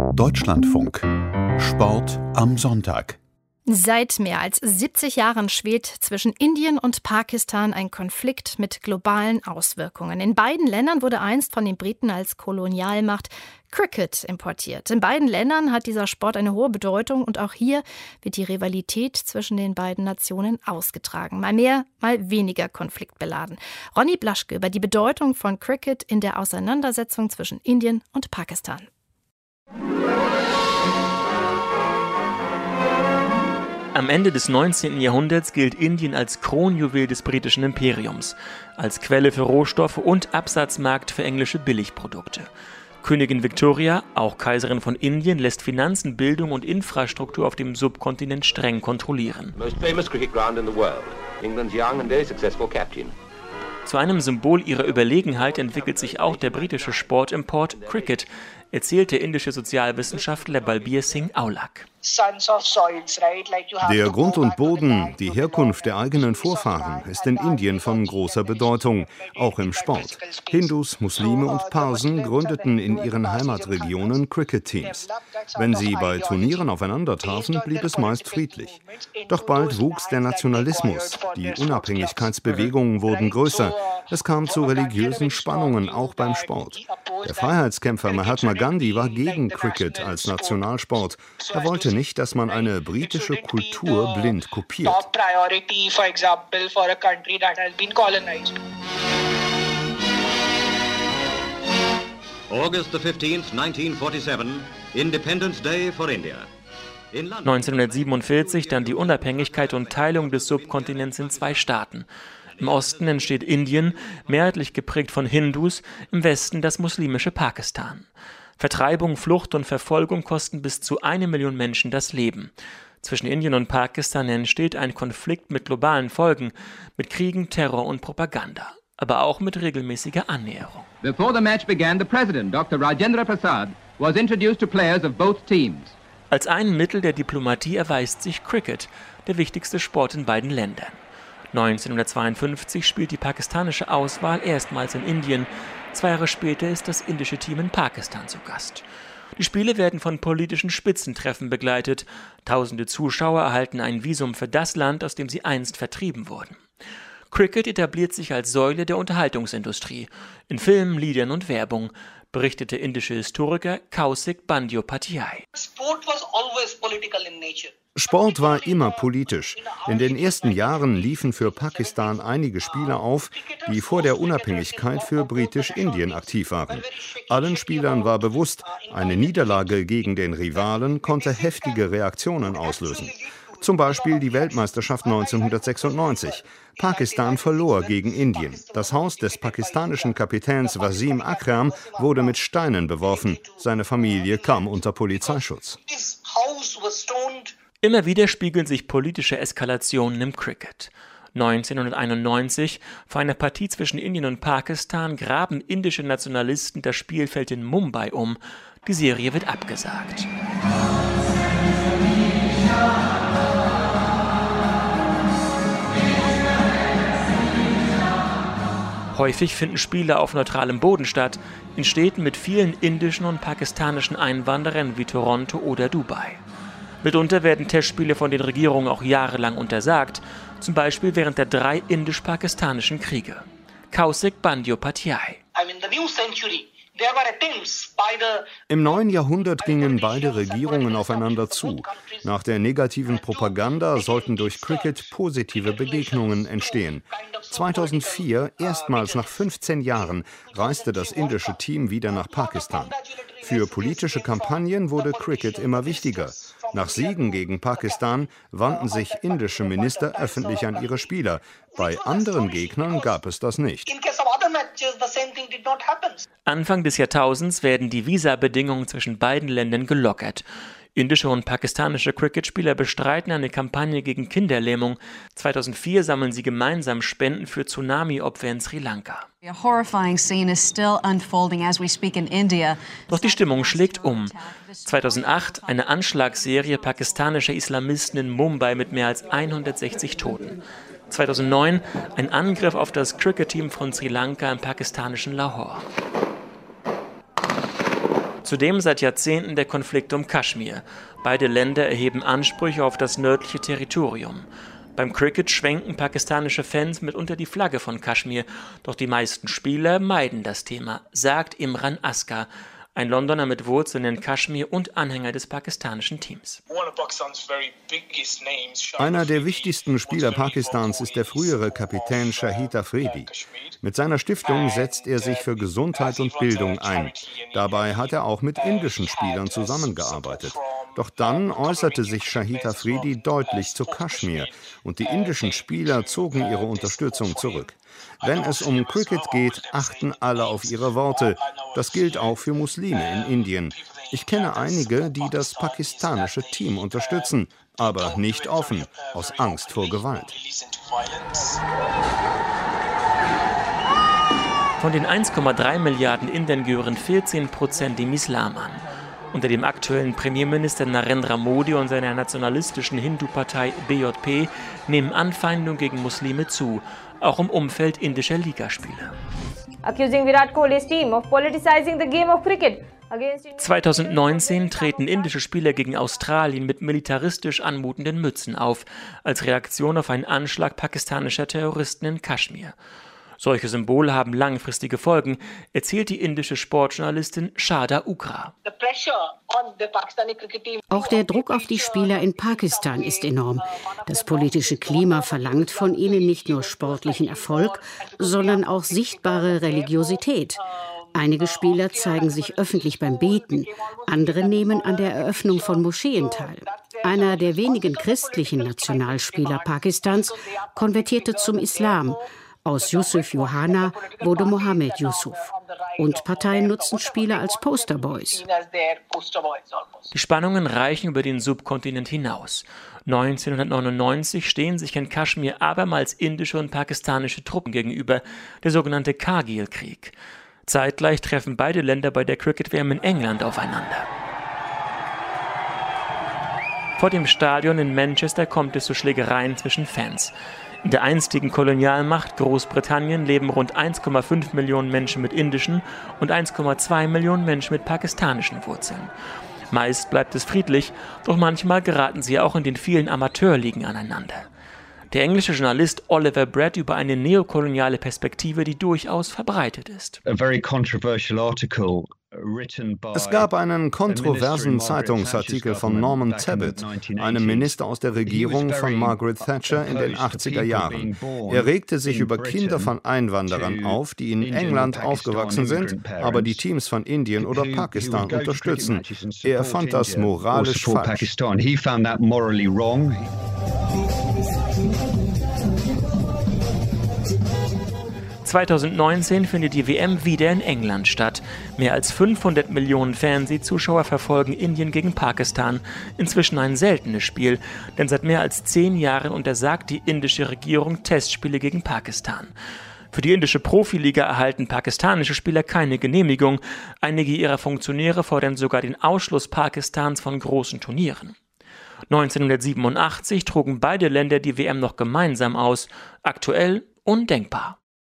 Deutschlandfunk. Sport am Sonntag. Seit mehr als 70 Jahren schwelt zwischen Indien und Pakistan ein Konflikt mit globalen Auswirkungen. In beiden Ländern wurde einst von den Briten als Kolonialmacht Cricket importiert. In beiden Ländern hat dieser Sport eine hohe Bedeutung und auch hier wird die Rivalität zwischen den beiden Nationen ausgetragen. Mal mehr, mal weniger konfliktbeladen. Ronny Blaschke über die Bedeutung von Cricket in der Auseinandersetzung zwischen Indien und Pakistan. Am Ende des 19. Jahrhunderts gilt Indien als Kronjuwel des britischen Imperiums, als Quelle für Rohstoffe und Absatzmarkt für englische Billigprodukte. Königin Victoria, auch Kaiserin von Indien, lässt Finanzen, Bildung und Infrastruktur auf dem Subkontinent streng kontrollieren. Zu einem Symbol ihrer Überlegenheit entwickelt sich auch der britische Sportimport Cricket, erzählt der indische Sozialwissenschaftler Balbir Singh Aulak. Der Grund und Boden, die Herkunft der eigenen Vorfahren, ist in Indien von großer Bedeutung, auch im Sport. Hindus, Muslime und Parsen gründeten in ihren Heimatregionen Cricket-Teams. Wenn sie bei Turnieren aufeinander trafen, blieb es meist friedlich. Doch bald wuchs der Nationalismus, die Unabhängigkeitsbewegungen wurden größer, es kam zu religiösen Spannungen, auch beim Sport. Der Freiheitskämpfer Mahatma Gandhi war gegen Cricket als Nationalsport. Er wollte nicht, dass man eine britische Kultur blind kopiert. August 15, 1947, Independence Day for India. 1947 dann die Unabhängigkeit und Teilung des Subkontinents in zwei Staaten. Im Osten entsteht Indien, mehrheitlich geprägt von Hindus, im Westen das muslimische Pakistan. Vertreibung, Flucht und Verfolgung kosten bis zu 1 Million Menschen das Leben. Zwischen Indien und Pakistan entsteht ein Konflikt mit globalen Folgen, mit Kriegen, Terror und Propaganda, aber auch mit regelmäßiger Annäherung. Before the match began, the president, Dr. Rajendra Prasad, was introduced to players of both teams. Als ein Mittel der Diplomatie erweist sich Cricket, der wichtigste Sport in beiden Ländern. 1952 spielt die pakistanische Auswahl erstmals in Indien. 2 Jahre später ist das indische Team in Pakistan zu Gast. Die Spiele werden von politischen Spitzentreffen begleitet. Tausende Zuschauer erhalten ein Visum für das Land, aus dem sie einst vertrieben wurden. Cricket etabliert sich als Säule der Unterhaltungsindustrie. In Filmen, Liedern und Werbung, berichtete indische Historiker Kaushik Bandyopadhyay. Sport war immer politisch. In den ersten Jahren liefen für Pakistan einige Spieler auf, die vor der Unabhängigkeit für Britisch-Indien aktiv waren. Allen Spielern war bewusst, eine Niederlage gegen den Rivalen konnte heftige Reaktionen auslösen. Zum Beispiel die Weltmeisterschaft 1996. Pakistan verlor gegen Indien. Das Haus des pakistanischen Kapitäns Wasim Akram wurde mit Steinen beworfen. Seine Familie kam unter Polizeischutz. Immer wieder spiegeln sich politische Eskalationen im Cricket. 1991, vor einer Partie zwischen Indien und Pakistan, graben indische Nationalisten das Spielfeld in Mumbai um. Die Serie wird abgesagt. Häufig finden Spiele auf neutralem Boden statt, in Städten mit vielen indischen und pakistanischen Einwanderern wie Toronto oder Dubai. Mitunter werden Testspiele von den Regierungen auch jahrelang untersagt, zum Beispiel während der 3 indisch-pakistanischen Kriege. Kaushik Bandyopadhyay. Im neuen Jahrhundert gingen beide Regierungen aufeinander zu. Nach der negativen Propaganda sollten durch Cricket positive Begegnungen entstehen. 2004, erstmals nach 15 Jahren, reiste das indische Team wieder nach Pakistan. Für politische Kampagnen wurde Cricket immer wichtiger. Nach Siegen gegen Pakistan wandten sich indische Minister öffentlich an ihre Spieler. Bei anderen Gegnern gab es das nicht. Anfang des Jahrtausends werden die Visabedingungen zwischen beiden Ländern gelockert. Indische und pakistanische Cricketspieler bestreiten eine Kampagne gegen Kinderlähmung. 2004 sammeln sie gemeinsam Spenden für Tsunami-Opfer in Sri Lanka. Doch die Stimmung schlägt um. 2008 eine Anschlagsserie pakistanischer Islamisten in Mumbai mit mehr als 160 Toten. 2009 ein Angriff auf das Cricket-Team von Sri Lanka im pakistanischen Lahore. Zudem seit Jahrzehnten der Konflikt um Kaschmir. Beide Länder erheben Ansprüche auf das nördliche Territorium. Beim Cricket schwenken pakistanische Fans mitunter die Flagge von Kaschmir, doch die meisten Spieler meiden das Thema, sagt Imran Askar, ein Londoner mit Wurzeln in Kaschmir und Anhänger des pakistanischen Teams. Einer der wichtigsten Spieler Pakistans ist der frühere Kapitän Shahid Afridi. Mit seiner Stiftung setzt er sich für Gesundheit und Bildung ein. Dabei hat er auch mit indischen Spielern zusammengearbeitet. Doch dann äußerte sich Shahid Afridi deutlich zu Kaschmir und die indischen Spieler zogen ihre Unterstützung zurück. Wenn es um Cricket geht, achten alle auf ihre Worte. Das gilt auch für Muslime in Indien. Ich kenne einige, die das pakistanische Team unterstützen, aber nicht offen, aus Angst vor Gewalt. Von den 1,3 Milliarden Indern gehören 14% dem Islam an. Unter dem aktuellen Premierminister Narendra Modi und seiner nationalistischen Hindu-Partei BJP nehmen Anfeindungen gegen Muslime zu, auch im Umfeld indischer Ligaspiele. 2019 treten indische Spieler gegen Australien mit militaristisch anmutenden Mützen auf, als Reaktion auf einen Anschlag pakistanischer Terroristen in Kaschmir. Solche Symbole haben langfristige Folgen, erzählt die indische Sportjournalistin Shada Ukra. Auch der Druck auf die Spieler in Pakistan ist enorm. Das politische Klima verlangt von ihnen nicht nur sportlichen Erfolg, sondern auch sichtbare Religiosität. Einige Spieler zeigen sich öffentlich beim Beten, andere nehmen an der Eröffnung von Moscheen teil. Einer der wenigen christlichen Nationalspieler Pakistans konvertierte zum Islam. Aus Yusuf Johanna wurde Mohammed Yusuf. Und Parteien nutzen Spieler als Posterboys. Die Spannungen reichen über den Subkontinent hinaus. 1999 stehen sich in Kaschmir abermals indische und pakistanische Truppen gegenüber, der sogenannte Kargil-Krieg. Zeitgleich treffen beide Länder bei der Cricket-WM in England aufeinander. Vor dem Stadion in Manchester kommt es zu Schlägereien zwischen Fans. In der einstigen Kolonialmacht Großbritannien leben rund 1,5 Millionen Menschen mit indischen und 1,2 Millionen Menschen mit pakistanischen Wurzeln. Meist bleibt es friedlich, doch manchmal geraten sie auch in den vielen Amateurligen aneinander. Der englische Journalist Oliver Brett über eine neokoloniale Perspektive, die durchaus verbreitet ist. Es gab einen kontroversen Zeitungsartikel von Norman Tebbit, einem Minister aus der Regierung von Margaret Thatcher in den 80er Jahren. Er regte sich über Kinder von Einwanderern auf, die in England aufgewachsen sind, aber die Teams von Indien oder Pakistan unterstützen. Er fand das moralisch falsch. 2019 findet die WM wieder in England statt. Mehr als 500 Millionen Fernsehzuschauer verfolgen Indien gegen Pakistan. Inzwischen ein seltenes Spiel, denn seit mehr als 10 Jahren untersagt die indische Regierung Testspiele gegen Pakistan. Für die indische Profiliga erhalten pakistanische Spieler keine Genehmigung. Einige ihrer Funktionäre fordern sogar den Ausschluss Pakistans von großen Turnieren. 1987 trugen beide Länder die WM noch gemeinsam aus. Aktuell undenkbar.